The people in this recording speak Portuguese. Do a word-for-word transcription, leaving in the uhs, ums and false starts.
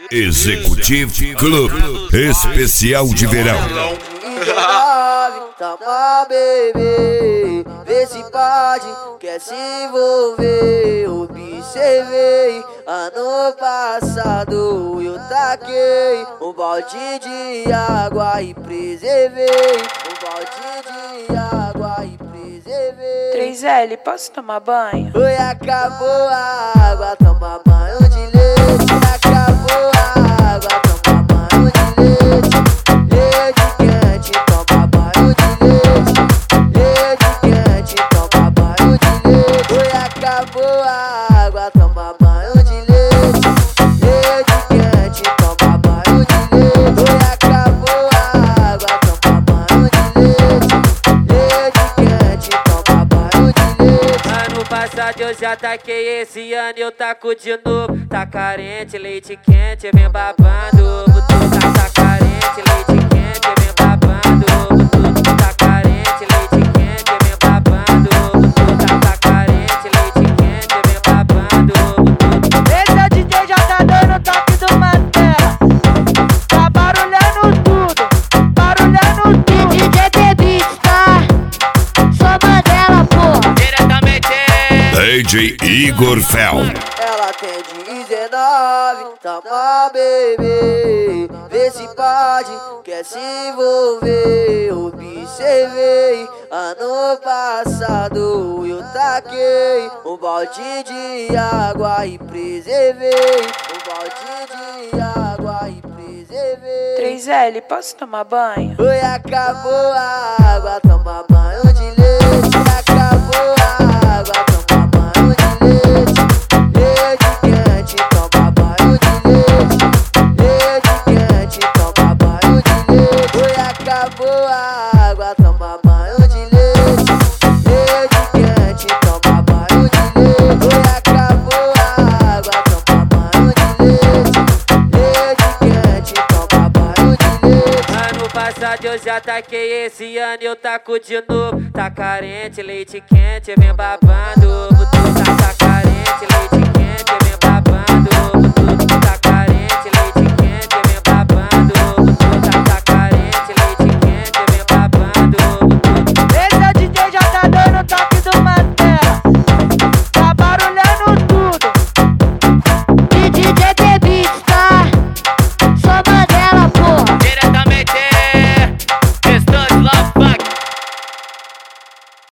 Executive Club Especial de Verão. Toma, bebê, vê se pode, quer se envolver. Observei, ano passado eu taquei um balde de água e preservei. Um balde de água e preservei. três L, posso tomar banho? Oi, acabou a água, toma banho de leite. Acabou a água, toma banho de leite. Leite quente, toma banho de leite. Leite quente, toma banho de leite. Oi, acabou a água, toma banho de leite. Leite quente, toma banho de leite. Oi, acabou a água, toma banho de leite. Leite quente, toma banho de leite. Ano passado eu já taquei, esse ano eu taco de novo. Tá carente, leite quente, vem babando. Tu tá, tá carente, leite quente, vem babando. Tu tá carente, leite quente, vem babando. Tu tá, tá carente, leite quente, vem babando. Esse é o D J já tá dando toque do Mantela. Tá barulhando tudo, barulhando tudo. D J The Beats, tá? Sou Mandela, porra. Diretamente D J Igor Fel. Ela tem dezenove, toma, bebê, vê se pode, quer se envolver. Observei, ano passado eu taquei um balde de água e preservei. Um balde de água e preservei. três L, posso tomar banho? Oi, acabou a água, toma banho de leite. Acabou a água, toma banho de leite. Leite quente, toma banho de leite. Leite quente, toma banho de leite. Oi, acabou a água, toma banho de leite. Leite quente, toma banho de leite. Oi, acabou a água, toma banho de leite. Leite quente, toma banho de leite. ano passado eu já taquei, esse ano eu taco de novo. Tá carente, leite quente, vem babando. Tu tá